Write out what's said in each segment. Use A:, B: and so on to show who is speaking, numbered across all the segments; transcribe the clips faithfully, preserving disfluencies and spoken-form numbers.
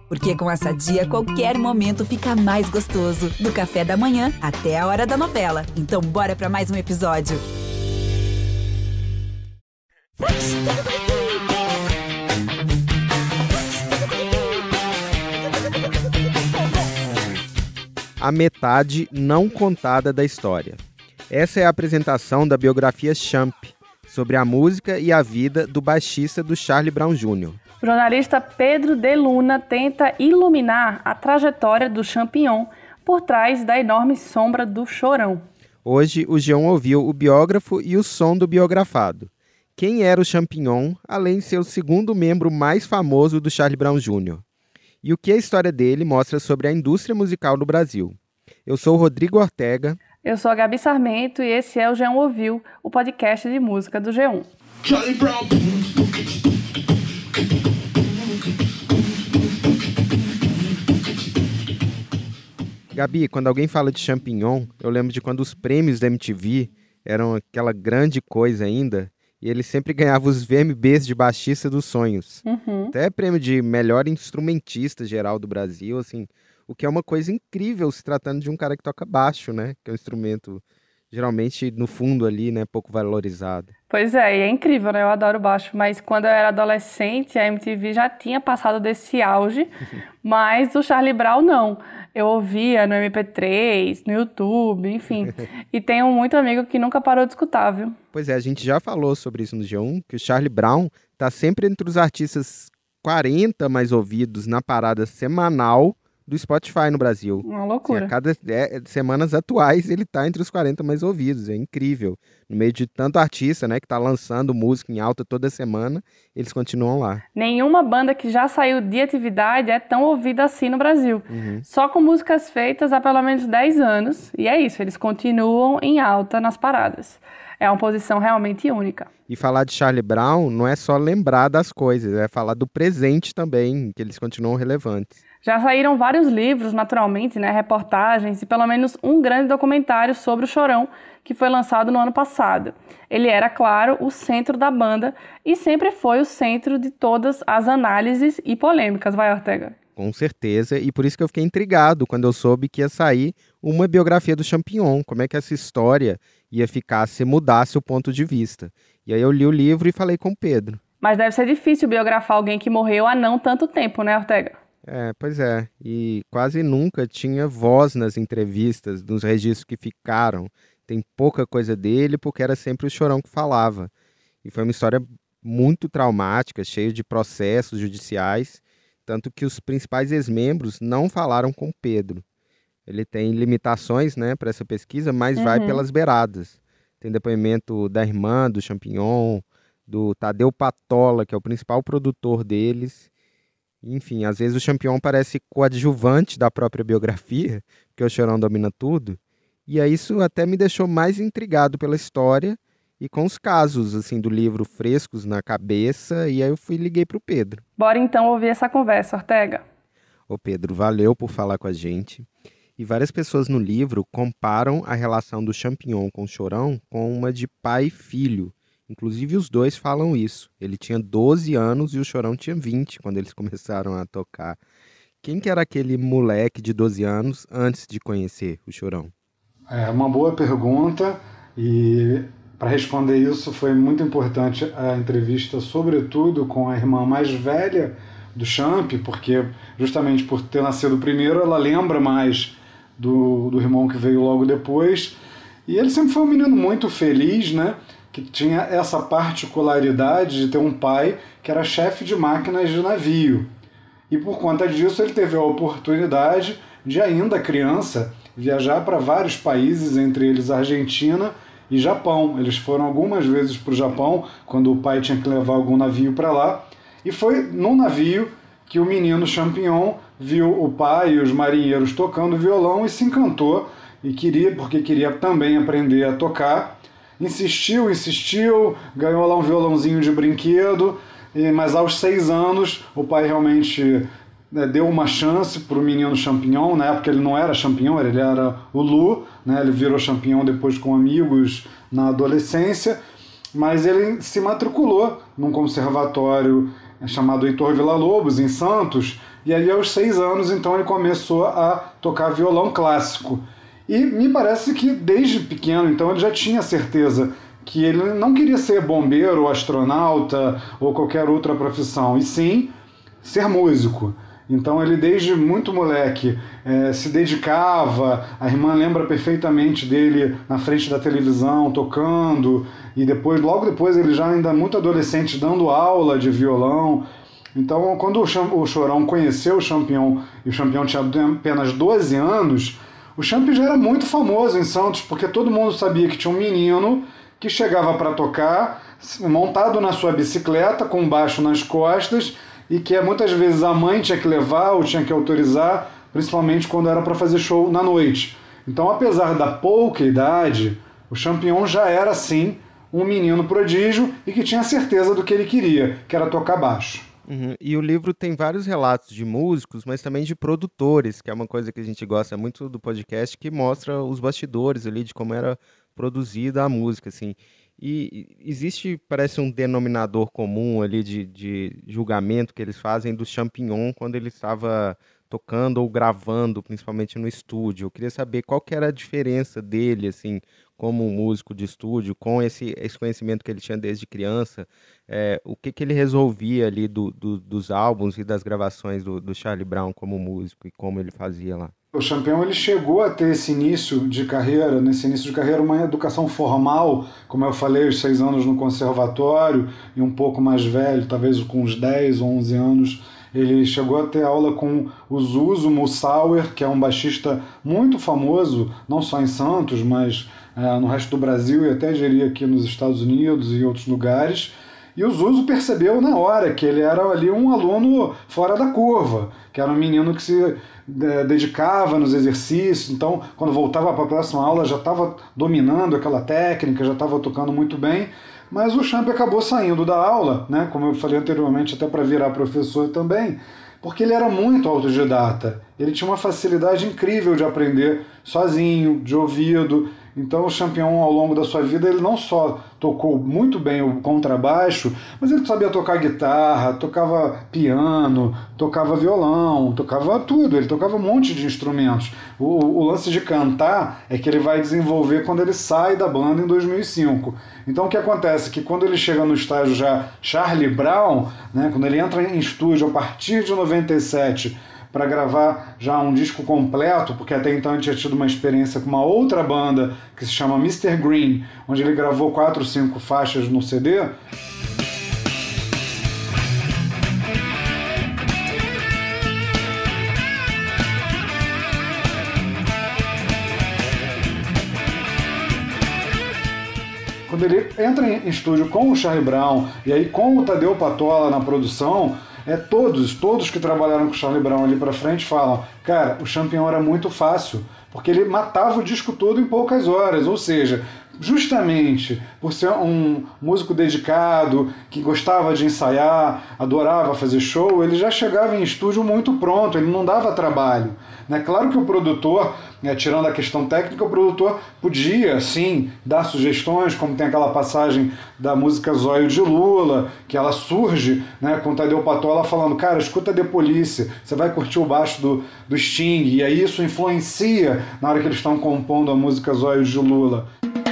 A: Porque com a Sadia, qualquer momento fica mais gostoso. Do café da manhã até a hora da novela. Então bora pra mais um episódio.
B: A metade não contada da história. Essa é a apresentação da biografia Champ, sobre a música e a vida do baixista do Charlie Brown Júnior
C: O jornalista Pedro de Luna tenta iluminar a trajetória do Champignon por trás da enorme sombra do Chorão.
B: Hoje, o Geão ouviu o biógrafo e o som do biografado. Quem era o Champignon, além de ser o segundo membro mais famoso do Charlie Brown Júnior? E o que a história dele mostra sobre a indústria musical no Brasil? Eu sou o Rodrigo Ortega.
C: Eu sou a Gabi Sarmento e esse é o Geão Ouviu, o podcast de música do G um.
D: Charlie Brown.
B: Gabi, quando alguém fala de Champignon, eu lembro de quando os prêmios da M T V eram aquela grande coisa ainda, e ele sempre ganhava os V M Bs de baixista dos sonhos.
C: Uhum.
B: Até prêmio de melhor instrumentista geral do Brasil, assim, o que é uma coisa incrível se tratando de um cara que toca baixo, né? Que é um instrumento geralmente no fundo ali, né? Pouco valorizado.
C: Pois é, e é incrível, né? Eu adoro baixo, mas quando eu era adolescente, a M T V já tinha passado desse auge, mas o Charlie Brown não. Eu ouvia no M P três, no YouTube, enfim. E tenho muito amigo que nunca parou de escutar, viu?
B: Pois é, a gente já falou sobre isso no G um, que o Charlie Brown tá sempre entre os artistas quarenta mais ouvidos na parada semanal do Spotify no Brasil.
C: Uma loucura.
B: Assim, a cada é, semanas atuais ele tá entre os quarenta mais ouvidos, é incrível. No meio de tanto artista, né, que tá lançando música em alta toda semana, eles continuam lá.
C: Nenhuma banda que já saiu de atividade é tão ouvida assim no Brasil.
B: Uhum.
C: Só com músicas feitas há pelo menos dez anos, e é isso, eles continuam em alta nas paradas. É uma posição realmente única.
B: E falar de Charlie Brown não é só lembrar das coisas, é falar do presente também, que eles continuam relevantes.
C: Já saíram vários livros, naturalmente, né, reportagens e pelo menos um grande documentário sobre o Chorão, que foi lançado no ano passado. Ele era, claro, o centro da banda e sempre foi o centro de todas as análises e polêmicas, vai, Ortega?
B: Com certeza, e por isso que eu fiquei intrigado quando eu soube que ia sair uma biografia do Champignon, como é que essa história ia ficar se mudasse o ponto de vista. E aí eu li o livro e falei com o Pedro.
C: Mas deve ser difícil biografar alguém que morreu há não tanto tempo, né, Ortega?
B: É, pois é, e quase nunca tinha voz nas entrevistas, nos registros que ficaram. Tem pouca coisa dele, porque era sempre o Chorão que falava. E foi uma história muito traumática, cheia de processos judiciais, tanto que os principais ex-membros não falaram com Pedro. Ele tem limitações, né, para essa pesquisa, mas uhum. vai pelas beiradas. Tem depoimento da irmã do Champignon, do Tadeu Patola, que é o principal produtor deles. Enfim, às vezes o Champignon parece coadjuvante da própria biografia, porque o Chorão domina tudo. E aí isso até me deixou mais intrigado pela história e com os casos assim do livro frescos na cabeça. E aí eu fui liguei para o Pedro.
C: Bora então ouvir essa conversa, Ortega.
B: Ô Pedro, valeu por falar com a gente. E várias pessoas no livro comparam a relação do Champignon com o Chorão com uma de pai e filho. Inclusive os dois falam isso. Ele tinha doze anos e o Chorão tinha vinte quando eles começaram a tocar. Quem que era aquele moleque de doze anos antes de conhecer o Chorão?
E: É uma boa pergunta e para responder isso foi muito importante a entrevista, sobretudo com a irmã mais velha do Champ, porque justamente por ter nascido primeiro ela lembra mais do, do irmão que veio logo depois. E ele sempre foi um menino muito feliz, né? Que tinha essa particularidade de ter um pai que era chefe de máquinas de navio. E por conta disso ele teve a oportunidade de, ainda criança, viajar para vários países, entre eles Argentina e Japão. Eles foram algumas vezes para o Japão, quando o pai tinha que levar algum navio para lá. E foi num navio que o menino Champignon viu o pai e os marinheiros tocando violão e se encantou, e queria, porque queria também aprender a tocar. Insistiu, insistiu, ganhou lá um violãozinho de brinquedo, mas aos seis anos o pai realmente né, deu uma chance para o menino Champignon. Na época ele não era Champignon, ele era o Lu, né, ele virou Champignon depois com amigos na adolescência, mas ele se matriculou num conservatório chamado Heitor Villa-Lobos, em Santos, e aí aos seis anos então ele começou a tocar violão clássico. E me parece que desde pequeno então ele já tinha certeza que ele não queria ser bombeiro, ou astronauta ou qualquer outra profissão, e sim ser músico. Então ele desde muito moleque eh, se dedicava, a irmã lembra perfeitamente dele na frente da televisão, tocando, e depois, logo depois ele já ainda muito adolescente dando aula de violão. Então quando o Chorão conheceu o Champion, e o Champion tinha apenas doze anos, o Champion já era muito famoso em Santos, porque todo mundo sabia que tinha um menino que chegava para tocar, montado na sua bicicleta, com baixo nas costas, e que muitas vezes a mãe tinha que levar ou tinha que autorizar, principalmente quando era para fazer show na noite. Então, apesar da pouca idade, o Champion já era, sim, um menino prodígio e que tinha certeza do que ele queria, que era tocar baixo.
B: Uhum. E o livro tem vários relatos de músicos, mas também de produtores, que é uma coisa que a gente gosta muito do podcast, que mostra os bastidores ali de como era produzida a música, assim. E existe, parece, um denominador comum ali de, de julgamento que eles fazem do Champignon quando ele estava tocando ou gravando, principalmente no estúdio. Eu queria saber qual que era a diferença dele, assim, como músico de estúdio, com esse, esse conhecimento que ele tinha desde criança, é, o que, que ele resolvia ali do, do, dos álbuns e das gravações do, do Charlie Brown como músico e como ele fazia lá.
E: O Champion ele chegou a ter esse início de carreira, nesse início de carreira, uma educação formal, como eu falei, os seis anos no conservatório, e um pouco mais velho, talvez com uns dez, onze anos, ele chegou a ter aula com o Zuzo Mussauer, que é um baixista muito famoso, não só em Santos, mas é, no resto do Brasil e até diria aqui nos Estados Unidos e outros lugares. E o Zuzo percebeu na hora que ele era ali um aluno fora da curva, que era um menino que se dedicava nos exercícios, então quando voltava para a próxima aula já estava dominando aquela técnica, já estava tocando muito bem, mas o Champ acabou saindo da aula, né, como eu falei anteriormente, até para virar professor também, porque ele era muito autodidata, ele tinha uma facilidade incrível de aprender sozinho, de ouvido. Então o Champion, ao longo da sua vida, ele não só tocou muito bem o contrabaixo, mas ele sabia tocar guitarra, tocava piano, tocava violão, tocava tudo, ele tocava um monte de instrumentos. O, o lance de cantar é que ele vai desenvolver quando ele sai da banda em dois mil e cinco. Então o que acontece é que quando ele chega no estágio já Charlie Brown, né, quando ele entra em estúdio a partir de noventa e sete, para gravar já um disco completo, porque até então ele tinha tido uma experiência com uma outra banda que se chama mister Green, onde ele gravou quatro, cinco faixas no C D. Quando ele entra em estúdio com o Charlie Brown e aí com o Tadeu Patola na produção, É, todos, todos que trabalharam com o Charlie Brown ali pra frente falam, cara, o Champion era muito fácil, porque ele matava o disco todo em poucas horas, ou seja, justamente por ser um músico dedicado, que gostava de ensaiar, adorava fazer show, ele já chegava em estúdio muito pronto, ele não dava trabalho. Né? Claro que o produtor, né, tirando a questão técnica, o produtor podia, sim, dar sugestões, como tem aquela passagem da música Zóio de Lula, que ela surge, né, com o Tadeu Patola falando, cara, escuta The Police, você vai curtir o baixo do, do Sting, e aí isso influencia na hora que eles estão compondo a música Zóio de Lula.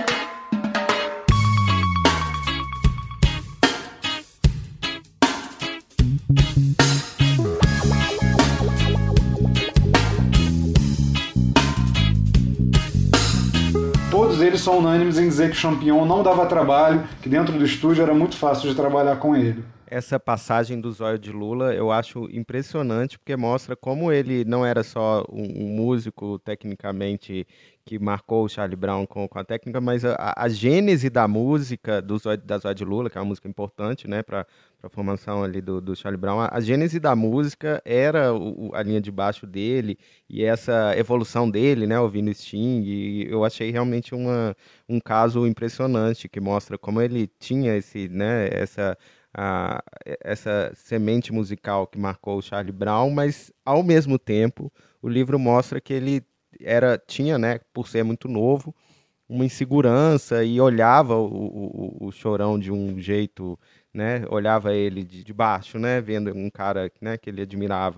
E: Todos eles são unânimes em dizer que Champion não dava trabalho, que dentro do estúdio era muito fácil de trabalhar com ele.
B: Essa passagem do Zóio de Lula eu acho impressionante, porque mostra como ele não era só um, um músico tecnicamente que marcou o Charlie Brown com, com a técnica, mas a, a gênese da música do Zóio, da Zóio de Lula, que é uma música importante, né, para a formação ali do, do Charlie Brown, a, a gênese da música era o, a linha de baixo dele e essa evolução dele, né, ouvindo Sting, e eu achei realmente uma, um caso impressionante, que mostra como ele tinha esse, né, essa... A, essa semente musical que marcou o Charlie Brown, mas ao mesmo tempo o livro mostra que ele era, tinha, né, por ser muito novo, uma insegurança e olhava o, o, o Chorão de um jeito, né, olhava ele de, de baixo, né, vendo um cara, né, que ele admirava.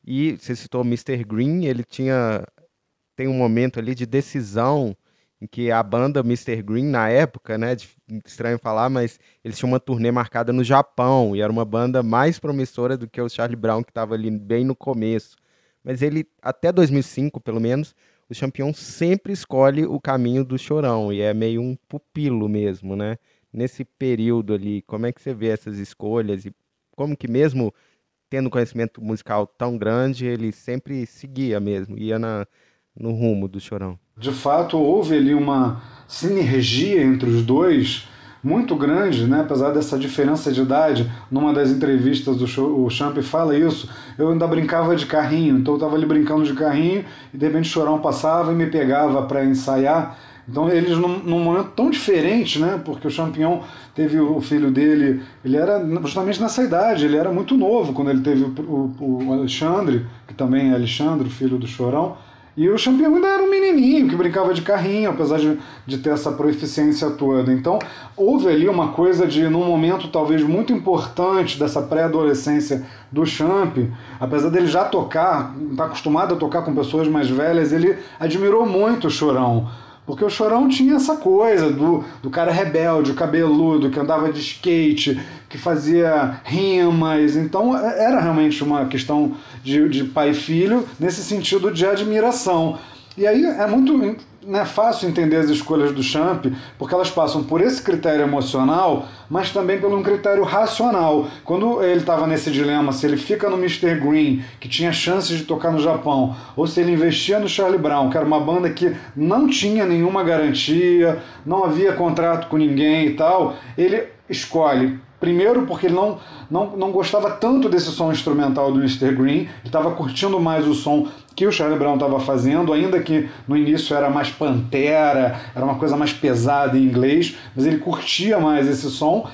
B: E você citou o mister Green, ele tinha tem um momento ali de decisão em que a banda mister Green, na época, né, de, estranho falar, mas eles tinham uma turnê marcada no Japão, e era uma banda mais promissora do que o Charlie Brown, que estava ali bem no começo. Mas ele, até dois mil e cinco, pelo menos, o Champion sempre escolhe o caminho do Chorão, e é meio um pupilo mesmo, né? Nesse período ali, como é que você vê essas escolhas, e como que mesmo tendo conhecimento musical tão grande, ele sempre seguia mesmo, ia na, no rumo do Chorão?
E: De fato, houve ali uma sinergia entre os dois muito grande, né? Apesar dessa diferença de idade. Numa das entrevistas do show, o Champ fala isso, eu ainda brincava de carrinho, então eu estava ali brincando de carrinho e de repente o Chorão passava e me pegava para ensaiar. Então eles num, num momento tão diferente, né? Porque o Champignon teve o filho dele, ele era justamente nessa idade, ele era muito novo quando ele teve o, o, o Alexandre, que também é Alexandre, o filho do Chorão. E o Champignon ainda era um menininho que brincava de carrinho, apesar de, de ter essa proeficiência toda. Então, houve ali uma coisa de, num momento talvez muito importante dessa pré-adolescência do Champ, apesar dele já tocar, estar acostumado a tocar com pessoas mais velhas, ele admirou muito o Chorão. Porque o Chorão tinha essa coisa do, do cara rebelde, cabeludo, que andava de skate, que fazia rimas. Então era realmente uma questão de, de pai e filho nesse sentido de admiração. E aí é muito, né, fácil entender as escolhas do Champ, porque elas passam por esse critério emocional, mas também por um critério racional. Quando ele estava nesse dilema, se ele fica no mister Green, que tinha chances de tocar no Japão, ou se ele investia no Charlie Brown, que era uma banda que não tinha nenhuma garantia, não havia contrato com ninguém e tal, ele escolhe. Primeiro porque ele não, não, não gostava tanto desse som instrumental do mister Green, ele estava curtindo mais o som que o Charlie Brown estava fazendo, ainda que no início era mais Pantera, era uma coisa mais pesada em inglês, mas ele curtia mais esse som.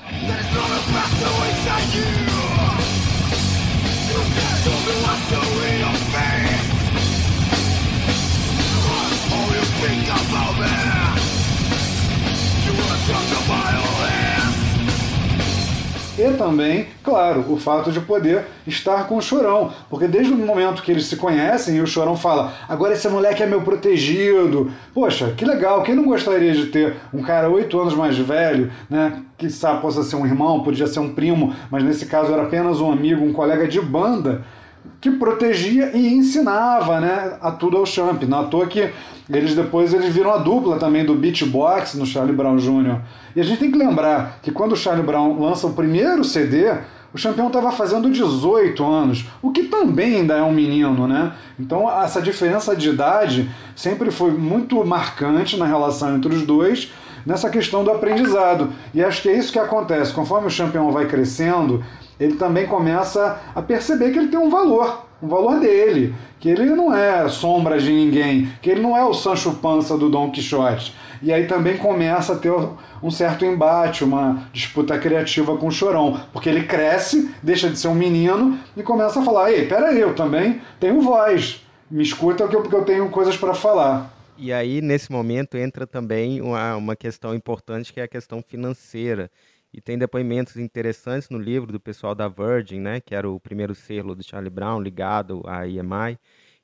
E: E também, claro, o fato de poder estar com o Chorão, porque desde o momento que eles se conhecem e o Chorão fala, agora esse moleque é meu protegido, poxa, que legal, quem não gostaria de ter um cara oito anos mais velho, né, que sabe, possa ser um irmão, podia ser um primo, mas nesse caso era apenas um amigo, um colega de banda, que protegia e ensinava, né, a tudo ao Champ. Não à toa que eles depois eles viram a dupla também do beatbox no Charlie Brown Júnior E a gente tem que lembrar que quando o Charlie Brown lança o primeiro C D, o Champion estava fazendo dezoito anos, o que também ainda é um menino, né? Então essa diferença de idade sempre foi muito marcante na relação entre os dois, nessa questão do aprendizado. E acho que é isso que acontece. Conforme o Champion vai crescendo, ele também começa a perceber que ele tem um valor, um valor dele, que ele não é sombra de ninguém, que ele não é o Sancho Panza do Dom Quixote. E aí também começa a ter um certo embate, uma disputa criativa com o Chorão, porque ele cresce, deixa de ser um menino e começa a falar, ei, peraí, eu também tenho voz, me escuta porque eu tenho coisas para falar.
B: E aí, nesse momento, entra também uma, uma questão importante, que é a questão financeira. E tem depoimentos interessantes no livro do pessoal da Virgin, né, que era o primeiro selo do Charlie Brown ligado à E M I,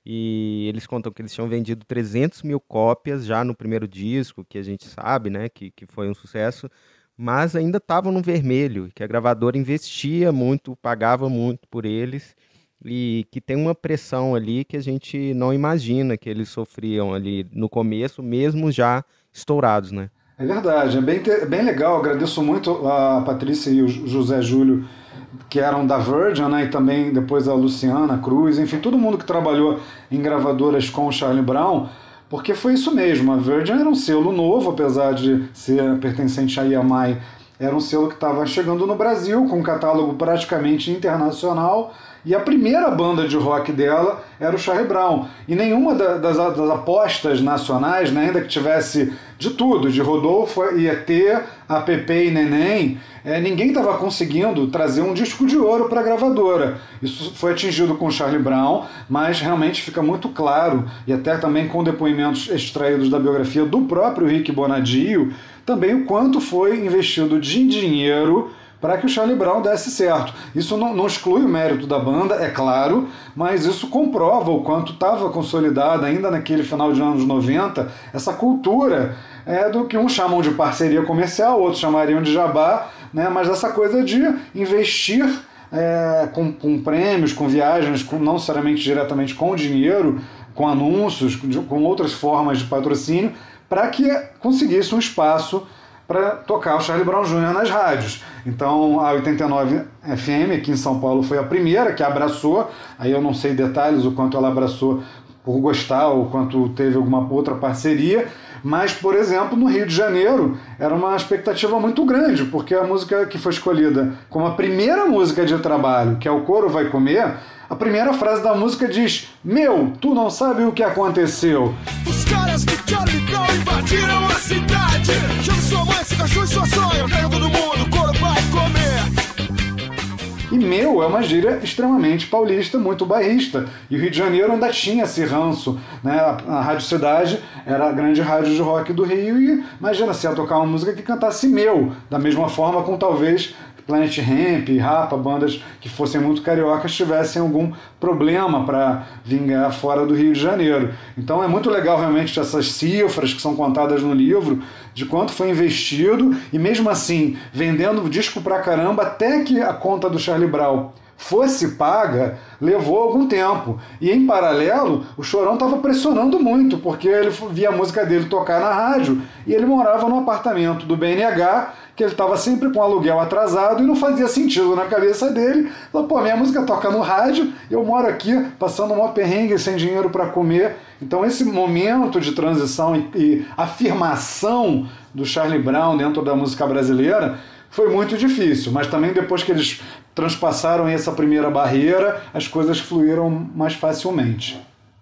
B: e eles contam que eles tinham vendido trezentas mil cópias já no primeiro disco, que a gente sabe, né, que, que foi um sucesso, mas ainda estavam no vermelho, que a gravadora investia muito, pagava muito por eles, e que tem uma pressão ali que a gente não imagina que eles sofriam ali no começo, mesmo já estourados, né?
E: É verdade, é bem, bem legal, agradeço muito a Patrícia e o José Júlio, que eram da Virgin, né, e também depois a Luciana Cruz, enfim, todo mundo que trabalhou em gravadoras com o Charlie Brown, porque foi isso mesmo, a Virgin era um selo novo, apesar de ser pertencente à E M I, era um selo que estava chegando no Brasil, com um catálogo praticamente internacional, e a primeira banda de rock dela era o Charlie Brown. E nenhuma das, das apostas nacionais, né, ainda que tivesse de tudo, de Rodolfo e E T, a Pepe e Neném, é, ninguém estava conseguindo trazer um disco de ouro para a gravadora. Isso foi atingido com o Charlie Brown, mas realmente fica muito claro, e até também com depoimentos extraídos da biografia do próprio Rick Bonadio, também o quanto foi investido de dinheiro para que o Charlie Brown desse certo. Isso não, não exclui o mérito da banda, é claro, mas isso comprova o quanto estava consolidada ainda naquele final de anos noventa, essa cultura é, do que uns chamam de parceria comercial, outros chamariam de jabá, né, mas essa coisa de investir é, com, com prêmios, com viagens, com, não necessariamente diretamente com dinheiro, com anúncios, com outras formas de patrocínio, para que conseguisse um espaço para tocar o Charlie Brown Júnior nas rádios. Então a oitenta e nove F M aqui em São Paulo foi a primeira que abraçou, aí eu não sei detalhes o quanto ela abraçou por gostar ou quanto teve alguma outra parceria, mas, por exemplo, no Rio de Janeiro era uma expectativa muito grande, porque a música que foi escolhida como a primeira música de trabalho, que é O Couro Vai Comer, a primeira frase da música diz: meu, tu não sabe o que aconteceu.
D: Os caras do Charlie Brown invadiram a cidade. Chama sua mãe, seu cachorro e sua sogra. Pega todo mundo, o couro vai comer.
E: E meu é uma gíria extremamente paulista, muito bairrista. E o Rio de Janeiro ainda tinha esse ranço, né? A, a Rádio Cidade era a grande rádio de rock do Rio e imagina se ia tocar uma música que cantasse meu, da mesma forma com talvez Planet Hemp, Rapa, bandas que fossem muito cariocas tivessem algum problema para vingar fora do Rio de Janeiro. Então é muito legal realmente essas cifras que são contadas no livro, de quanto foi investido, e mesmo assim, vendendo disco pra caramba, até que a conta do Charlie Brown fosse paga, levou algum tempo. E em paralelo, o Chorão estava pressionando muito, porque ele via a música dele tocar na rádio, e ele morava no apartamento do B N H, que ele estava sempre com aluguel atrasado e não fazia sentido na cabeça dele. Falou, pô, minha música toca no rádio, eu moro aqui passando um perrengue sem dinheiro para comer. Então esse momento de transição e, e afirmação do Charlie Brown dentro da música brasileira foi muito difícil, mas também depois que eles transpassaram essa primeira barreira, as coisas fluíram mais facilmente.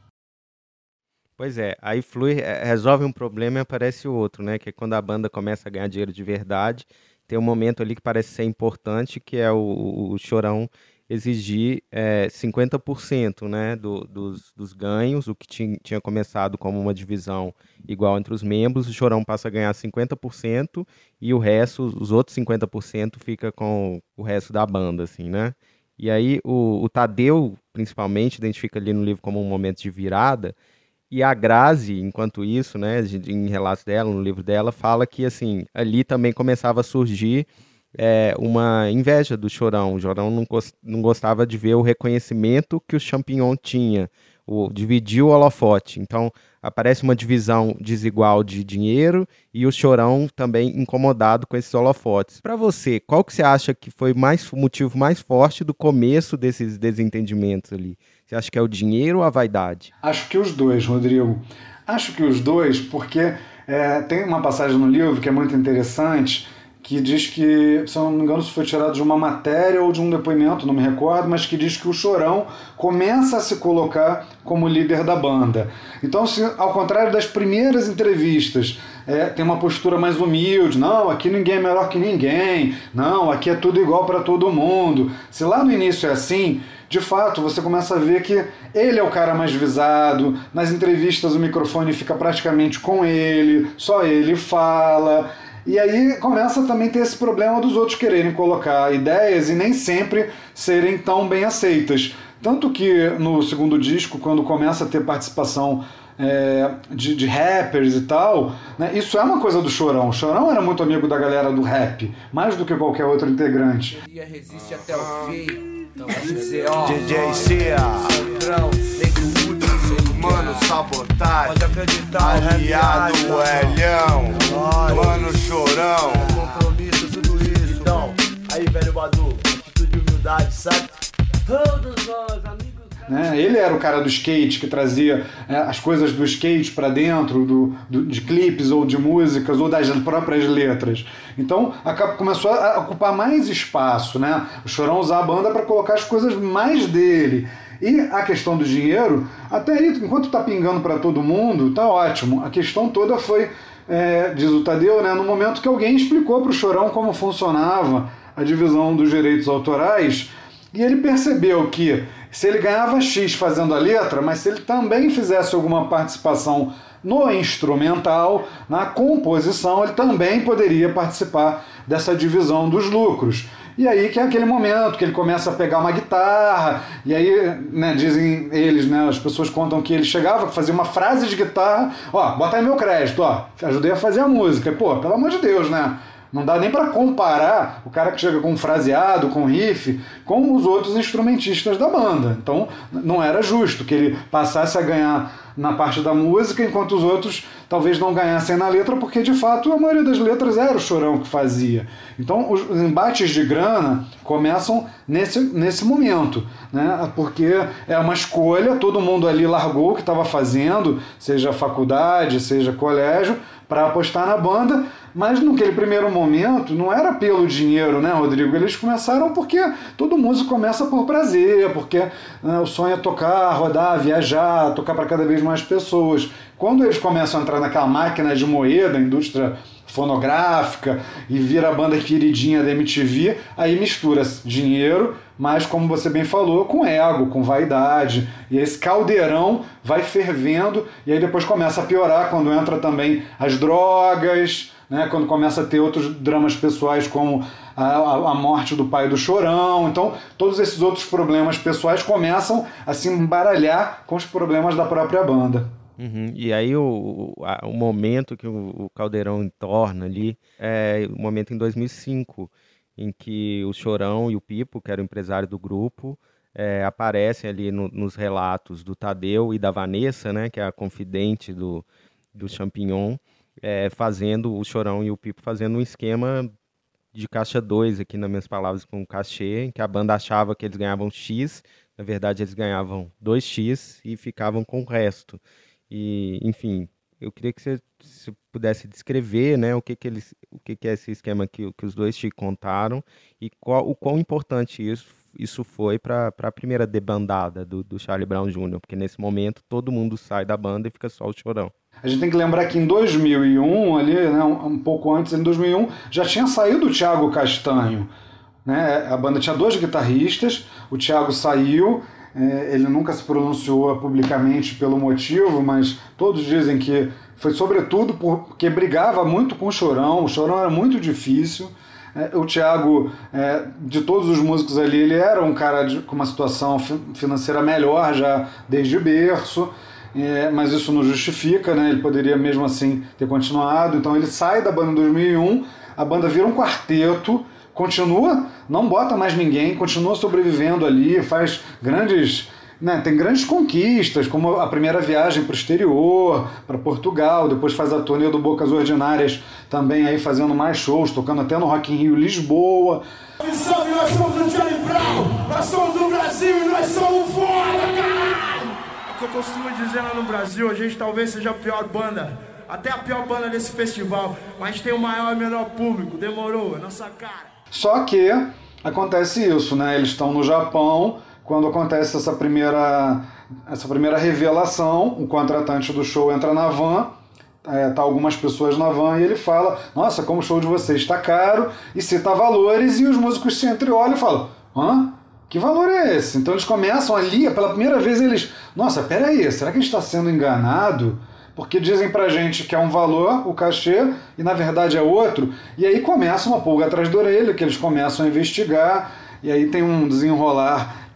B: Pois é, aí flui, resolve um problema e aparece o outro, né? Que é quando a banda começa a ganhar dinheiro de verdade, tem um momento ali que parece ser importante, que é o, o Chorão exigir é, cinquenta por cento, né, do, dos, dos ganhos, o que tinha, tinha começado como uma divisão igual entre os membros, o Chorão passa a ganhar cinquenta por cento e o resto, os outros cinquenta por cento fica com o resto da banda, assim, né? E aí o, o Tadeu, principalmente, identifica ali no livro como um momento de virada. E a Grazi, enquanto isso, né, em relatos dela, no livro dela, fala que assim, ali também começava a surgir é, uma inveja do Chorão. O Chorão não, não gostava de ver o reconhecimento que o Champignon tinha, o, dividir o holofote. Então, aparece uma divisão desigual de dinheiro e o Chorão também incomodado com esses holofotes. Para você, qual que você acha que foi mais, o motivo mais forte do começo desses desentendimentos ali? Você acha que é o dinheiro ou a vaidade?
E: Acho que os dois, Rodrigo. Acho que os dois, porque é, tem uma passagem no livro que é muito interessante, que diz que, se eu não me engano, isso foi tirado de uma matéria ou de um depoimento, não me recordo, mas que diz que o Chorão começa a se colocar como líder da banda. Então, se, ao contrário das primeiras entrevistas, é, tem uma postura mais humilde, não, aqui ninguém é melhor que ninguém, não, aqui é tudo igual para todo mundo. Se lá no início é assim, de fato, você começa a ver que ele é o cara mais visado, nas entrevistas o microfone fica praticamente com ele, só ele fala. E aí começa também a ter esse problema dos outros quererem colocar ideias e nem sempre serem tão bem aceitas. Tanto que no segundo disco, quando começa a ter participação é, de, de rappers e tal, né, isso é uma coisa do Chorão. O Chorão era muito amigo da galera do rap, mais do que qualquer outro integrante.
D: Resiste até o fim. D J Cia, Mano Sabotagem, aliado Elhão, Mano Chorão. Compromisso, tudo isso. Então, aí velho Badu, atitude de humildade, sabe? Todos nós, amigos.
E: Né? Ele era o cara do skate que trazia é, as coisas do skate para dentro do, do, de clipes ou de músicas ou das próprias letras. Então começou a ocupar mais espaço, né? O Chorão usar a banda para colocar as coisas mais dele. E a questão do dinheiro, até aí, enquanto tá pingando para todo mundo, tá ótimo. A questão toda foi, é, diz o Tadeu, né, no momento que alguém explicou para o Chorão como funcionava a divisão dos direitos autorais, e ele percebeu que se ele ganhava X fazendo a letra, mas se ele também fizesse alguma participação no instrumental, na composição, ele também poderia participar dessa divisão dos lucros. E aí que é aquele momento que ele começa a pegar uma guitarra, e aí, né, dizem eles, né, as pessoas contam que ele chegava, fazia uma frase de guitarra, ó, bota aí meu crédito, ó, ajudei a fazer a música. E, pô, pelo amor de Deus, né? Não dá nem para comparar o cara que chega com um fraseado, com um riff, com os outros instrumentistas da banda. Então, não era justo que ele passasse a ganhar na parte da música, enquanto os outros talvez não ganhassem na letra, porque de fato a maioria das letras era o Chorão que fazia. Então os embates de grana começam nesse, nesse momento, né? Porque é uma escolha, todo mundo ali largou o que estava fazendo, seja faculdade, seja colégio, para apostar na banda, mas naquele primeiro momento não era pelo dinheiro, né, Rodrigo? Eles começaram porque todo músico começa por prazer, porque né, o sonho é tocar, rodar, viajar, tocar para cada vez mais pessoas. Quando eles começam a entrar naquela máquina de moer da indústria fonográfica e vira a banda queridinha da M T V, aí mistura dinheiro, mas como você bem falou, com ego, com vaidade, e esse caldeirão vai fervendo, e aí depois começa a piorar quando entra também as drogas, né, quando começa a ter outros dramas pessoais como a, a, a morte do pai do Chorão. Então todos esses outros problemas pessoais começam a se embaralhar com os problemas da própria banda.
B: Uhum. E aí o, a, o momento que o, o caldeirão entorna ali é o momento em dois mil e cinco, em que o Chorão e o Pipo, que era o empresário do grupo, é, aparecem ali no, nos relatos do Tadeu e da Vanessa, né, que é a confidente do, do Champignon, é, fazendo o Chorão e o Pipo fazendo um esquema de caixa dois, aqui nas minhas palavras, com cachê, em que a banda achava que eles ganhavam X, na verdade eles ganhavam dois X e ficavam com o resto. E, enfim, eu queria que você, você pudesse descrever, né, o que, que, eles, o que, que é esse esquema que, que os dois te contaram e qual, o quão importante isso, isso foi para a primeira debandada do, do Charlie Brown Júnior, porque nesse momento todo mundo sai da banda e fica só o Chorão.
E: A gente tem que lembrar que em dois mil e um, ali, né, um pouco antes, em dois mil e um, já tinha saído o Thiago Castanho, né? A banda tinha dois guitarristas, o Thiago saiu. Ele nunca se pronunciou publicamente pelo motivo, mas todos dizem que foi sobretudo porque brigava muito com o Chorão. O Chorão era muito difícil. O Thiago, de todos os músicos ali, ele era um cara de, com uma situação financeira melhor já desde berço, mas isso não justifica, né? Ele poderia mesmo assim ter continuado. Então ele sai da banda em dois mil e um, a banda vira um quarteto, continua, não bota mais ninguém, continua sobrevivendo ali, faz grandes, né, tem grandes conquistas, como a primeira viagem para o exterior, para Portugal, depois faz a turnê do Bocas Ordinárias, também aí fazendo mais shows, tocando até no Rock in Rio Lisboa.
D: Salve, nós somos o Charlie Brown, nós somos do Brasil e nós somos foda, caralho! O que eu costumo dizer lá no Brasil, a gente talvez seja a pior banda, até a pior banda desse festival, mas tem o maior e menor público, demorou, é nossa cara.
E: Só que acontece isso, né? Eles estão no Japão, quando acontece essa primeira, essa primeira revelação, o contratante do show entra na van, é, tá algumas pessoas na van, e ele fala, nossa, como o show de vocês está caro, e cita valores, e os músicos se entreolham e falam, hã? Que valor é esse? Então eles começam ali, pela primeira vez eles, nossa, peraí, será que a gente está sendo enganado? Porque dizem pra gente que é um valor, o cachê, e na verdade é outro, e aí começa uma pulga atrás da orelha, que eles começam a investigar, e aí tem um desenrolar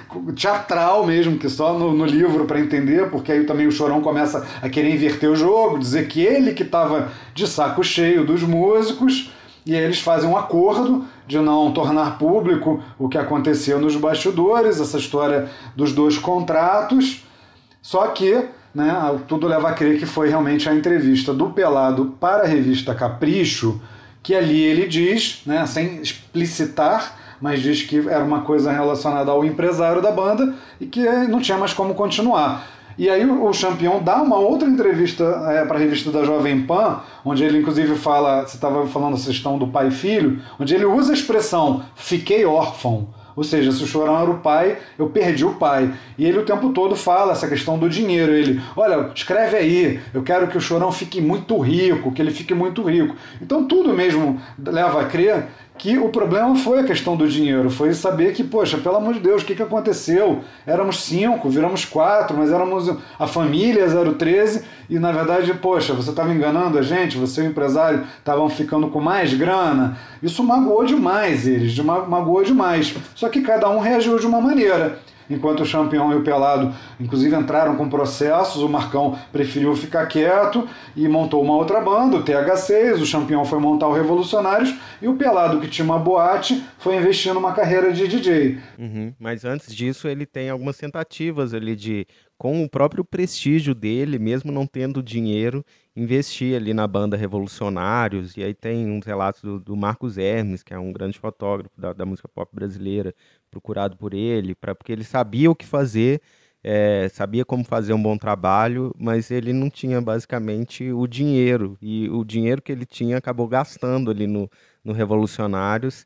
E: teatral mesmo, que só no, no livro para entender, porque aí também o Chorão começa a querer inverter o jogo, dizer que ele que estava de saco cheio dos músicos, e aí eles fazem um acordo de não tornar público o que aconteceu nos bastidores, essa história dos dois contratos, só que né, tudo leva a crer que foi realmente a entrevista do Pelado para a revista Capricho, que ali ele diz, né, sem explicitar, mas diz que era uma coisa relacionada ao empresário da banda e que não tinha mais como continuar. E aí o Champignon dá uma outra entrevista é, para a revista da Jovem Pan, onde ele inclusive fala, você estava falando a questão do pai e filho, onde ele usa a expressão fiquei órfão. Ou seja, se o Chorão era o pai, eu perdi o pai. E ele o tempo todo fala essa questão do dinheiro. Ele, olha, escreve aí, eu quero que o Chorão fique muito rico, que ele fique muito rico. Então tudo mesmo leva a crer que o problema foi a questão do dinheiro, foi saber que, poxa, pelo amor de Deus, o que, que aconteceu? Éramos cinco, viramos quatro, mas éramos a família zero treze e, na verdade, poxa, você estava enganando a gente, você e o empresário estavam ficando com mais grana. Isso magoou demais eles, magoou demais. Só que cada um reagiu de uma maneira. Enquanto o Champion e o Pelado, inclusive, entraram com processos, o Marcão preferiu ficar quieto e montou uma outra banda, o T H seis, o Champion foi montar o Revolucionários e o Pelado, que tinha uma boate, foi investir numa carreira de D J.
B: Uhum. Mas antes disso, ele tem algumas tentativas ali de, com o próprio prestígio dele, mesmo não tendo dinheiro, investir ali na banda Revolucionários. E aí tem uns relatos do, do Marcos Hermes, que é um grande fotógrafo da, da música pop brasileira, procurado por ele, pra, porque ele sabia o que fazer, é, sabia como fazer um bom trabalho, mas ele não tinha basicamente o dinheiro, e o dinheiro que ele tinha acabou gastando ali no, no Revolucionários,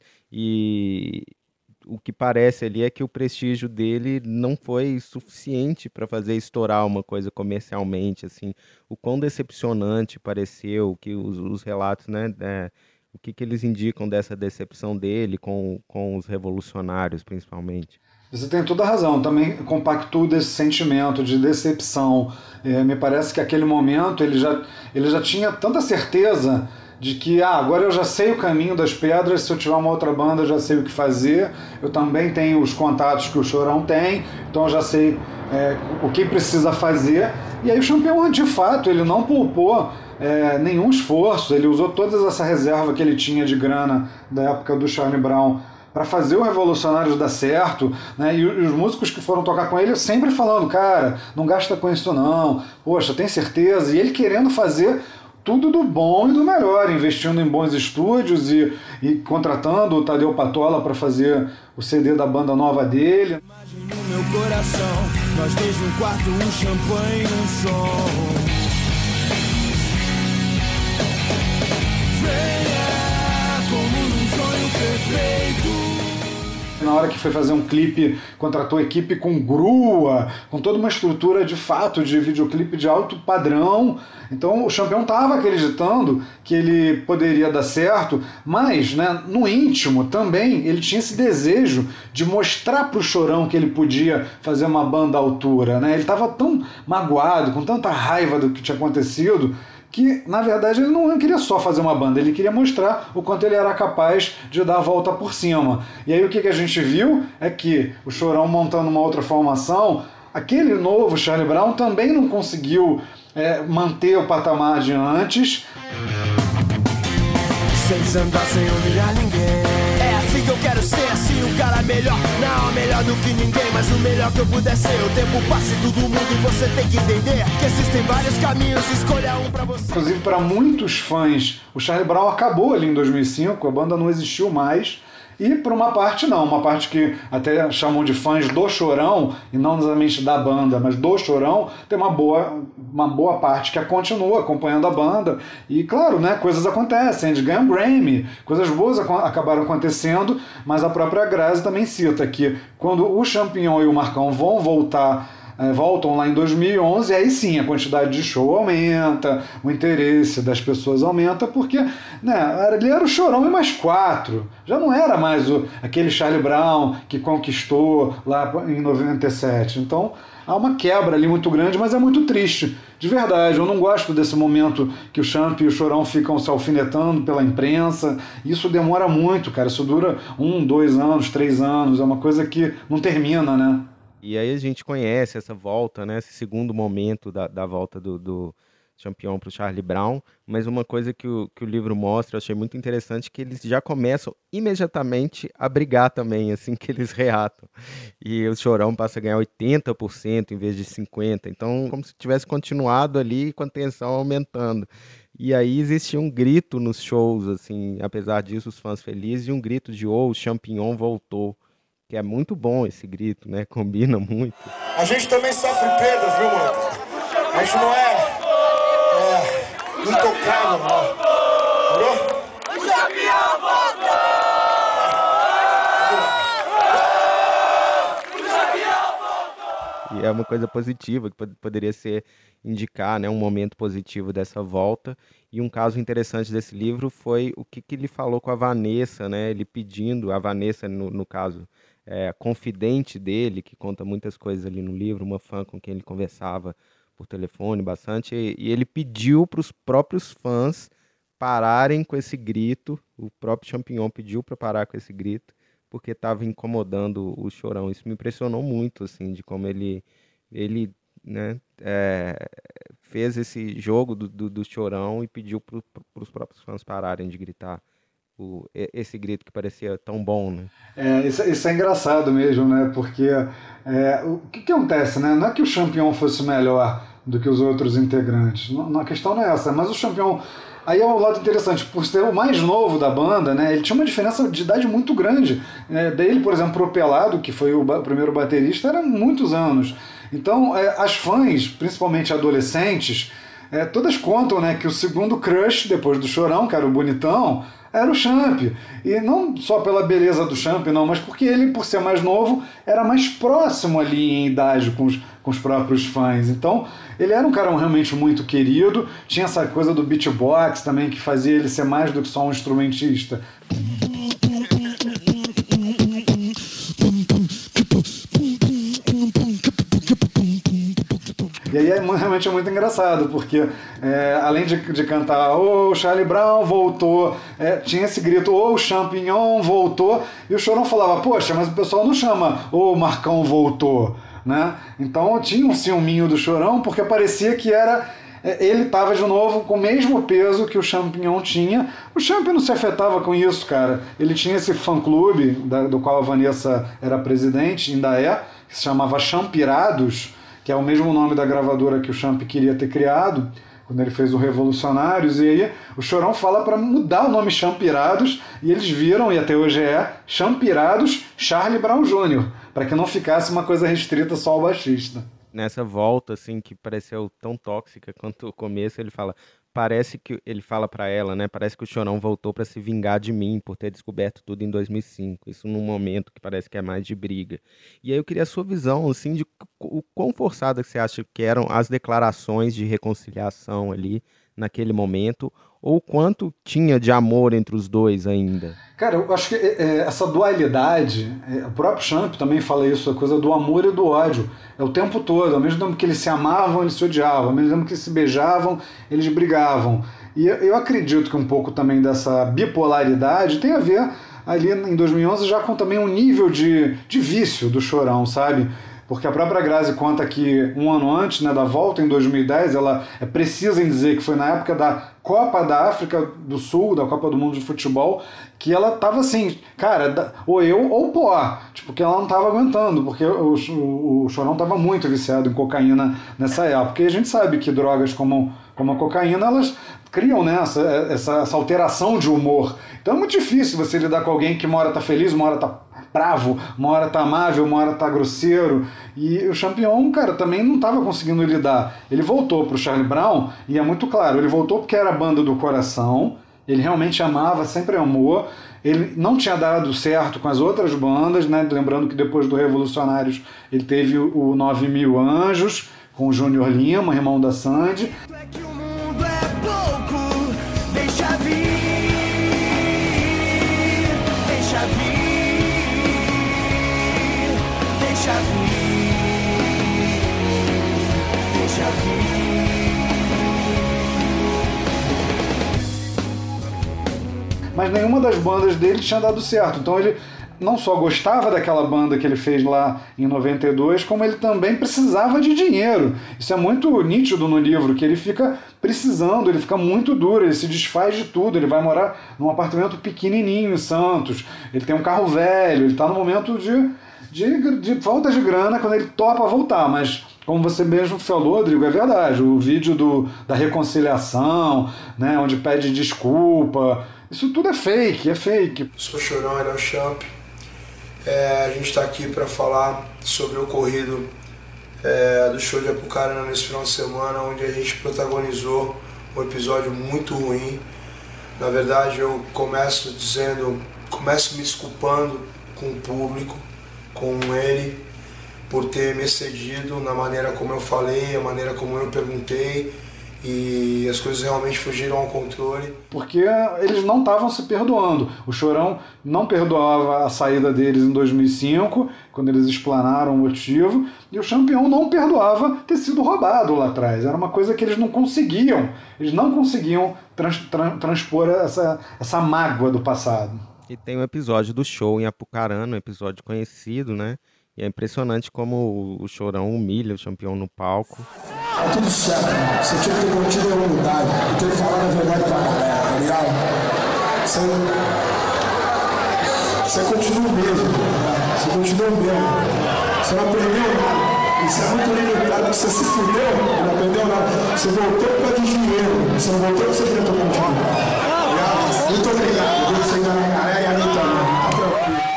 B: e o que parece ali é que o prestígio dele não foi suficiente para fazer estourar uma coisa comercialmente, assim, o quão decepcionante pareceu, que os, os relatos, né, é, o que, que eles indicam dessa decepção dele com, com os Revolucionários, principalmente?
E: Você tem toda a razão, também compactuo desse sentimento de decepção. É, me parece que aquele momento ele já, ele já tinha tanta certeza de que ah, agora eu já sei o caminho das pedras, se eu tiver uma outra banda eu já sei o que fazer, eu também tenho os contatos que o Chorão tem, então eu já sei é, o que precisa fazer. E aí o Champion, de fato, ele não poupou é, nenhum esforço, ele usou toda essa reserva que ele tinha de grana da época do Charlie Brown para fazer o Revolucionários dar certo, né? E os músicos que foram tocar com ele sempre falando, cara, não gasta com isso não, poxa, tem certeza? E ele querendo fazer tudo do bom e do melhor, investindo em bons estúdios e, e contratando o Tadeu Patola para fazer o C D da banda nova dele.
F: No meu coração, nós dois no quarto, um champanhe, um som. Venha como num sonho perfeito.
E: Na hora que foi fazer um clipe, contratou equipe com grua, com toda uma estrutura de fato de videoclipe de alto padrão. Então o Champion estava acreditando que ele poderia dar certo, mas né, no íntimo também ele tinha esse desejo de mostrar para o Chorão que ele podia fazer uma banda à altura. Né? Ele estava tão magoado, com tanta raiva do que tinha acontecido, que, na verdade, ele não queria só fazer uma banda, ele queria mostrar o quanto ele era capaz de dar a volta por cima. E aí o que, que a gente viu é que o Chorão montando uma outra formação, aquele novo Charlie Brown também não conseguiu é, manter o patamar de antes.
F: Sem desandar, sem humilhar ninguém. É assim que eu quero ser, assim um cara melhor. Não, melhor do que ninguém, mas o melhor que eu puder ser. O tempo passa e todo mundo, e você tem que entender que existem vários caminhos, escolha um pra você.
E: Inclusive, para muitos fãs, o Charlie Brown acabou ali em dois mil e cinco, a banda não existiu mais. E por uma parte não, uma parte que até chamam de fãs do Chorão, e não necessariamente da banda, mas do Chorão, tem uma boa, uma boa parte que continua acompanhando a banda. E claro, né, coisas acontecem, eles ganham Grammy, coisas boas ac- acabaram acontecendo, mas a própria Grazi também cita que quando o Champion e o Marcão vão voltar, É, voltam lá em dois mil e onze, aí sim a quantidade de show aumenta, o interesse das pessoas aumenta, porque né, ele era o Chorão e mais quatro, já não era mais o, aquele Charlie Brown que conquistou lá em noventa e sete, então há uma quebra ali muito grande, mas é muito triste, de verdade, eu não gosto desse momento que o Champ e o Chorão ficam se alfinetando pela imprensa, isso demora muito, cara, isso dura um, dois anos, três anos, é uma coisa que não termina, né?
B: E aí a gente conhece essa volta, né, esse segundo momento da, da volta do, do Champion para o Charlie Brown, mas uma coisa que o, que o livro mostra, eu achei muito interessante, que eles já começam imediatamente a brigar também, assim que eles reatam. E o Chorão passa a ganhar oitenta por cento em vez de cinquenta por cento, então como se tivesse continuado ali com a tensão aumentando. E aí existia um grito nos shows, assim, apesar disso os fãs felizes, e um grito de "Oh, o Champignon voltou", que é muito bom esse grito, né? Combina muito.
D: A gente também sofre perdas, viu, mano? A gente não é, é intocável, não. Entendeu? O Champion voltou! O Champion voltou!
B: que é uma coisa positiva, que pod- poderia ser indicar, né, um momento positivo dessa volta. E um caso interessante desse livro foi o que, que ele falou com a Vanessa, né? Ele pedindo, a Vanessa, no, no caso, é, a confidente dele, que conta muitas coisas ali no livro, uma fã com quem ele conversava por telefone bastante, e, e ele pediu para os próprios fãs pararem com esse grito, o próprio Champignon pediu para parar com esse grito, porque estava incomodando o Chorão. Isso me impressionou muito, assim, de como ele, ele né, é, fez esse jogo do, do, do Chorão e pediu para os próprios fãs pararem de gritar o, esse grito que parecia tão bom, né?
E: É, isso, isso é engraçado mesmo, né? Porque é, o que, que acontece, né? Não é que o Champignon fosse melhor do que os outros integrantes, não, a questão não é essa, mas o Champignon, aí é um lado interessante, por ser o mais novo da banda, né? Ele tinha uma diferença de idade muito grande, né? Dele, por exemplo, pro Pelado, que foi o, ba- o primeiro baterista, era muitos anos. Então, é, as fãs, principalmente adolescentes, é, todas contam, né, que o segundo crush, depois do Chorão, que era o bonitão, era o Champ. E não só pela beleza do Champ, não, mas porque ele, por ser mais novo, era mais próximo ali em idade com os, com os próprios fãs. Então, ele era um cara realmente muito querido, tinha essa coisa do beatbox também, que fazia ele ser mais do que só um instrumentista. E aí é, mu- realmente é muito engraçado, porque é, além de, de cantar "Ô, Charlie Brown voltou", é, tinha esse grito "Ô, Champignon voltou", e o Chorão falava, poxa, mas o pessoal não chama "Ô, Marcão voltou", né? Então tinha um ciúminho do Chorão, porque parecia que era... é, ele estava de novo com o mesmo peso que o Champignon tinha. O Champ não se afetava com isso, cara. Ele tinha esse fã-clube, da- do qual a Vanessa era presidente, ainda é, que se chamava Champirados, que é o mesmo nome da gravadora que o Champ queria ter criado, quando ele fez o Revolucionários, e aí o Chorão fala para mudar o nome Champirados, e eles viram, e até hoje é, Champirados Charlie Brown Júnior, para que não ficasse uma coisa restrita só ao baixista.
B: Nessa volta, assim, que pareceu tão tóxica quanto o começo, ele fala, parece que, ele fala pra ela, né, parece que o Chorão voltou pra se vingar de mim por ter descoberto tudo em dois mil e cinco, isso num momento que parece que é mais de briga. E aí eu queria a sua visão, assim, de o quão forçada que você acha que eram as declarações de reconciliação ali, naquele momento, ou quanto tinha de amor entre os dois ainda?
E: Cara, eu acho que é, é, essa dualidade, é, o próprio Champ também fala isso, a coisa do amor e do ódio, é o tempo todo, ao mesmo tempo que eles se amavam, eles se odiavam, ao mesmo tempo que eles se beijavam, eles brigavam. E eu, eu acredito que um pouco também dessa bipolaridade tem a ver ali em dois mil e onze já com também um nível de, de vício do Chorão, sabe? Porque a própria Grazi conta que um ano antes, né, da volta, em dois mil e dez, ela é precisa em dizer que foi na época da Copa da África do Sul, da Copa do Mundo de Futebol, que ela tava assim, cara, ou eu ou pó, tipo, que ela não tava aguentando, porque o, o, o Chorão tava muito viciado em cocaína nessa época. E a gente sabe que drogas como, como a cocaína, elas criam, né, essa, essa, essa alteração de humor. Então é muito difícil você lidar com alguém que uma hora tá feliz, uma hora tá bravo, uma hora tá amável, uma hora tá grosseiro. E o Champignon, cara, também não tava conseguindo lidar. Ele voltou pro Charlie Brown, e é muito claro, ele voltou porque era a banda do coração, ele realmente amava, sempre amou. Ele não tinha dado certo com as outras bandas, né? Lembrando que depois do Revolucionários ele teve o nove mil Anjos, com o Júnior Lima, irmão da Sandy.
F: É que o mundo é pouco, deixa vir, deixa vir, deixa vir, deixa vir.
E: Mas nenhuma das bandas dele tinha dado certo. Então ele não só gostava daquela banda que ele fez lá em noventa e dois, como ele também precisava de dinheiro. Isso é muito nítido no livro, que ele fica precisando, ele fica muito duro, ele se desfaz de tudo, ele vai morar num apartamento pequenininho em Santos, ele tem um carro velho, ele está no momento de, de, de falta de grana quando ele topa voltar, mas... Como você mesmo falou, Rodrigo, é verdade. O vídeo do, da reconciliação, né, onde pede desculpa, isso tudo é fake, é fake.
G: Eu sou o Chorão, ele é o Champ. É, a gente está aqui para falar sobre o ocorrido é, do show de Apucarana nesse final de semana, onde a gente protagonizou um episódio muito ruim. Na verdade, eu começo dizendo, começo me desculpando com o público, com ele, por ter me excedido na maneira como eu falei, a maneira como eu perguntei, e as coisas realmente fugiram ao controle.
E: Porque eles não estavam se perdoando. O Chorão não perdoava a saída deles em dois mil e cinco, quando eles explanaram o motivo, e o Champion não perdoava ter sido roubado lá atrás. Era uma coisa que eles não conseguiam, eles não conseguiam trans, trans, transpor essa, essa mágoa do passado.
B: E tem um episódio do show em Apucarana, um episódio conhecido, né? E é impressionante como o Chorão humilha o Champion no palco.
G: Tá tudo certo, mano. Você tinha que ter mantido a humildade e ter falado a verdade pra galera, tá ligado? Você, você continua o mesmo, tá? Você continua o mesmo. Você não aprendeu nada. Isso é muito limitado, porque você se fudeu e não aprendeu nada. Você voltou por causa de dinheiro, você não voltou porque você tentou continuar. Tá? Muito obrigado por você enganar a galera e a mim também. Tá tranquilo.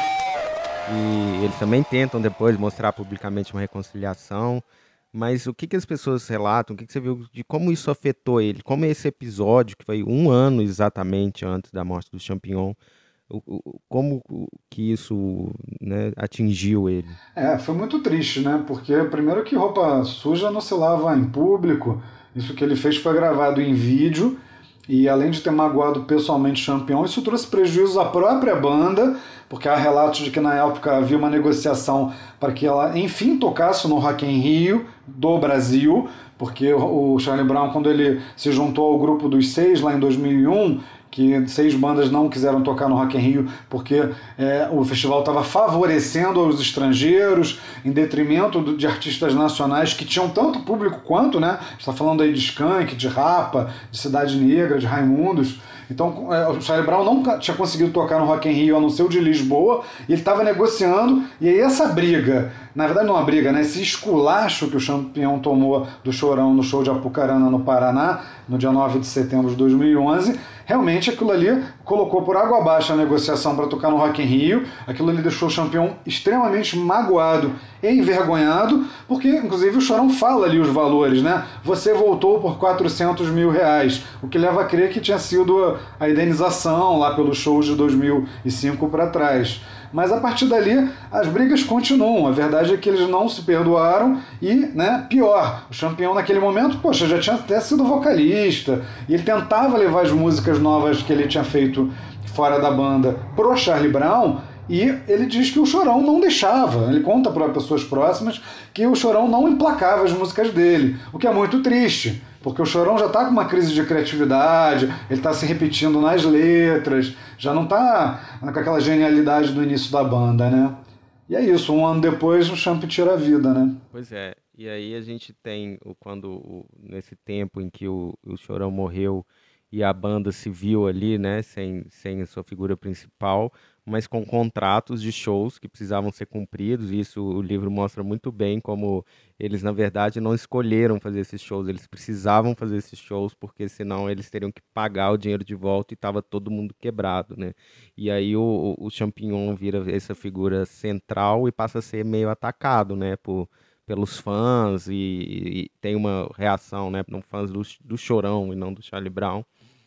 B: E eles também tentam depois mostrar publicamente uma reconciliação. Mas o que, que as pessoas relatam, o que, que você viu de como isso afetou ele? Como esse episódio, que foi um ano exatamente antes da morte do Champignon, como que isso, né, atingiu ele?
E: É, foi muito triste, né? Porque primeiro que roupa suja não se lava em público. Isso que ele fez foi gravado em vídeo. E além de ter magoado pessoalmente o Champion, isso trouxe prejuízos à própria banda, porque há relatos de que na época havia uma negociação para que ela, enfim, tocasse no Rock in Rio do Brasil, porque o Charlie Brown, quando ele se juntou ao grupo dos seis lá em dois mil e um, que seis bandas não quiseram tocar no Rock in Rio porque é, o festival estava favorecendo os estrangeiros em detrimento do, de artistas nacionais que tinham tanto público quanto, né? A gente está falando aí de Skank, de Rapa, de Cidade Negra, de Raimundos. Então é, o Charlie Brown não tinha conseguido tocar no Rock in Rio, a não ser o de Lisboa, e ele estava negociando, e aí essa briga, na verdade não é uma briga, né? Esse esculacho que o Champion tomou do Chorão no show de Apucarana, no Paraná, no dia nove de setembro de dois mil e onze, realmente aquilo ali colocou por água abaixo a negociação para tocar no Rock in Rio. Aquilo ali deixou o Champion extremamente magoado e envergonhado, porque inclusive o Chorão fala ali os valores, né? Você voltou por quatrocentos mil reais, o que leva a crer que tinha sido a indenização lá pelos shows de dois mil e cinco para trás. Mas a partir dali as brigas continuam. A verdade é que eles não se perdoaram e, né, pior, o Champion naquele momento, poxa, já tinha até sido vocalista e ele tentava levar as músicas novas que ele tinha feito fora da banda pro Charlie Brown, e ele diz que o Chorão não deixava. Ele conta para pessoas próximas que o Chorão não emplacava as músicas dele, o que é muito triste, porque o Chorão já está com uma crise de criatividade, ele está se repetindo nas letras, já não está com aquela genialidade do início da banda, né? E é isso, um ano depois o Champ tira a vida, né?
B: Pois é, e aí a gente tem, o, quando o, nesse tempo em que o, o Chorão morreu e a banda se viu ali, né, sem, sem a sua figura principal, mas com contratos de shows que precisavam ser cumpridos, e isso o livro mostra muito bem como eles, na verdade, não escolheram fazer esses shows, eles precisavam fazer esses shows, porque senão eles teriam que pagar o dinheiro de volta e estava todo mundo quebrado, né? E aí o, o Champignon vira essa figura central e passa a ser meio atacado, né, por, pelos fãs, e, e tem uma reação, né, não fãs do, do Chorão e não do Charlie Brown.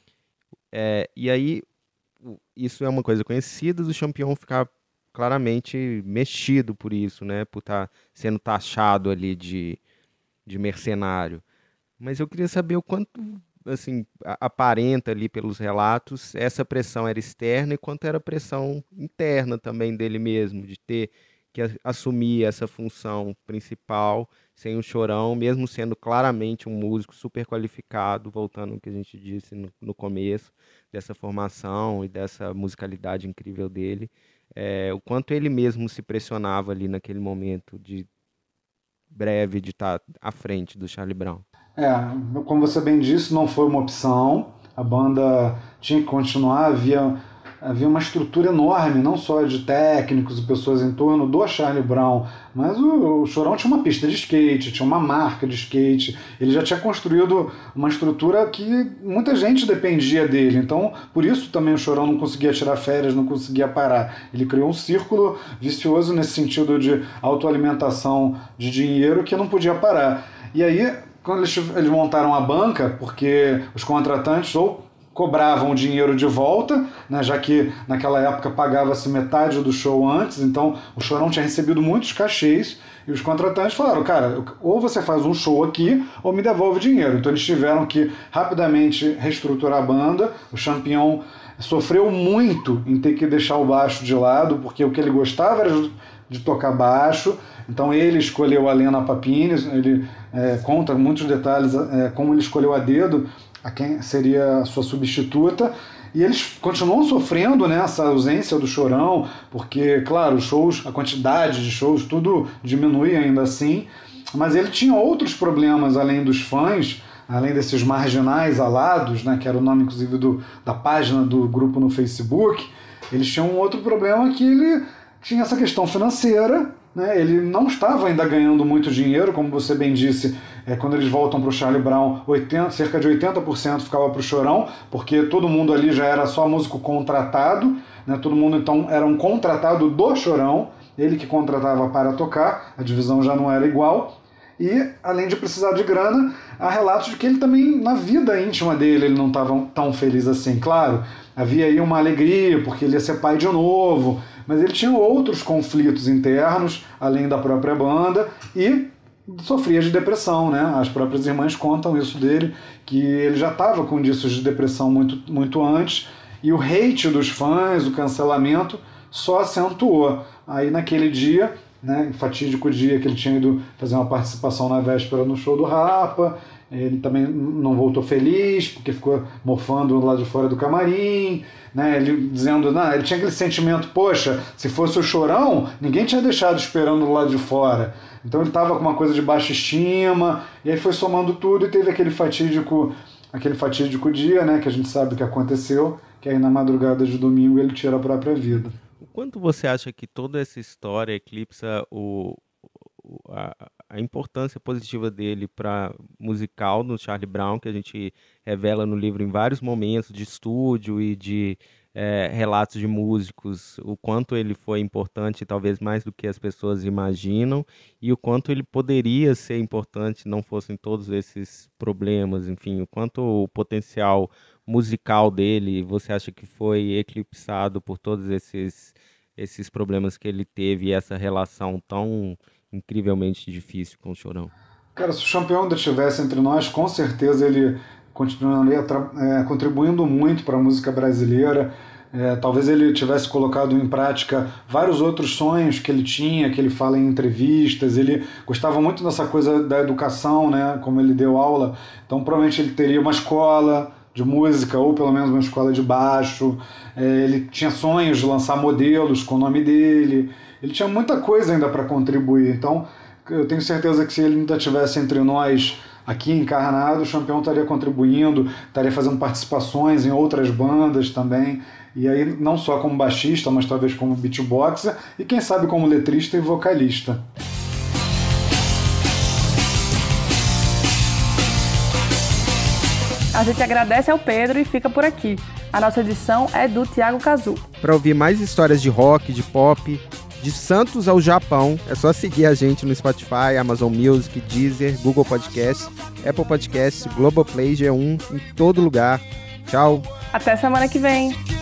B: É, e aí isso é uma coisa conhecida do Champion ficar claramente mexido por isso, né? Por estar sendo taxado ali de, de mercenário. Mas eu queria saber o quanto, assim, aparenta ali pelos relatos, essa pressão era externa e quanto era pressão interna também dele mesmo, de ter que assumir essa função principal sem o Chorão, mesmo sendo claramente um músico super qualificado, voltando ao que a gente disse no, no começo, dessa formação e dessa musicalidade incrível dele, é, o quanto ele mesmo se pressionava ali naquele momento de breve de estar à frente do Charlie Brown.
E: É, como você bem disse, não foi uma opção, a banda tinha que continuar, havia... Havia uma estrutura enorme, não só de técnicos e pessoas em torno do Charlie Brown, mas o, o Chorão tinha uma pista de skate, tinha uma marca de skate, ele já tinha construído uma estrutura que muita gente dependia dele, então por isso também o Chorão não conseguia tirar férias, não conseguia parar. Ele criou um círculo vicioso nesse sentido de autoalimentação de dinheiro que não podia parar. E aí, quando eles, eles montaram a banca, porque os contratantes ou cobravam o dinheiro de volta, né, já que naquela época pagava-se metade do show antes, então o Chorão tinha recebido muitos cachês, e os contratantes falaram, cara, ou você faz um show aqui, ou me devolve o dinheiro. Então eles tiveram que rapidamente reestruturar a banda. O Champignon sofreu muito em ter que deixar o baixo de lado, porque o que ele gostava era de tocar baixo, então ele escolheu a Lena Papini, ele é, conta muitos detalhes, é, como ele escolheu a dedo a quem seria a sua substituta, e eles continuam sofrendo, né, essa ausência do Chorão, porque, claro, os shows, a quantidade de shows, tudo diminui ainda assim, mas ele tinha outros problemas além dos fãs, além desses marginais alados, né, que era o nome, inclusive, do, da página do grupo no Facebook. Eles tinham um outro problema, que ele tinha essa questão financeira, né, ele não estava ainda ganhando muito dinheiro, como você bem disse, é, quando eles voltam para o Charlie Brown, oitenta, cerca de oitenta por cento ficava para o Chorão, porque todo mundo ali já era só músico contratado, né, todo mundo então era um contratado do Chorão, ele que contratava para tocar, a divisão já não era igual, e além de precisar de grana, há relatos de que ele também, na vida íntima dele, ele não estava tão feliz assim. Claro, havia aí uma alegria, porque ele ia ser pai de novo, mas ele tinha outros conflitos internos, além da própria banda, e sofria de depressão, né? As próprias irmãs contam isso dele, que ele já estava com indícios de depressão muito, muito antes, e o hate dos fãs, o cancelamento, só acentuou. Aí naquele dia, né, fatídico dia que ele tinha ido fazer uma participação na véspera no show do Rapa, ele também não voltou feliz, porque ficou mofando lá de fora do camarim, né, ele dizendo, não, ele tinha aquele sentimento, poxa, se fosse o Chorão, ninguém tinha deixado esperando do lado de fora. Então ele estava com uma coisa de baixa estima, e aí foi somando tudo e teve aquele fatídico, aquele fatídico dia, né, que a gente sabe que aconteceu, que aí na madrugada de domingo ele tira a própria vida.
B: O quanto você acha que toda essa história eclipsa o, a, a importância positiva dele para musical no Charlie Brown, que a gente revela no livro em vários momentos de estúdio e de é, relatos de músicos, o quanto ele foi importante, talvez mais do que as pessoas imaginam, e o quanto ele poderia ser importante não fossem todos esses problemas, enfim, o quanto o potencial musical dele, você acha que foi eclipsado por todos esses, esses problemas que ele teve e essa relação tão incrivelmente difícil com o Chorão?
E: Cara, se o Champignon ainda estivesse entre nós, com certeza ele continuaria é, contribuindo muito para a música brasileira. É, talvez ele tivesse colocado em prática vários outros sonhos que ele tinha, que ele fala em entrevistas. Ele gostava muito dessa coisa da educação, né, como ele deu aula. Então provavelmente ele teria uma escola de música, ou pelo menos uma escola de baixo. É, ele tinha sonhos de lançar modelos com o nome dele. Ele tinha muita coisa ainda para contribuir. Então eu tenho certeza que se ele ainda estivesse entre nós aqui encarnado, o Champignon estaria contribuindo, estaria fazendo participações em outras bandas também, e aí não só como baixista, mas talvez como beatboxer, e quem sabe como letrista e vocalista.
C: A gente agradece ao Pedro e fica por aqui. A nossa edição é do Thiago Cazu.
B: Para ouvir mais histórias de rock, de pop, de Santos ao Japão, é só seguir a gente no Spotify, Amazon Music, Deezer, Google Podcast, Apple Podcast, Globoplay, G um, em todo lugar. Tchau.
C: Até semana que vem.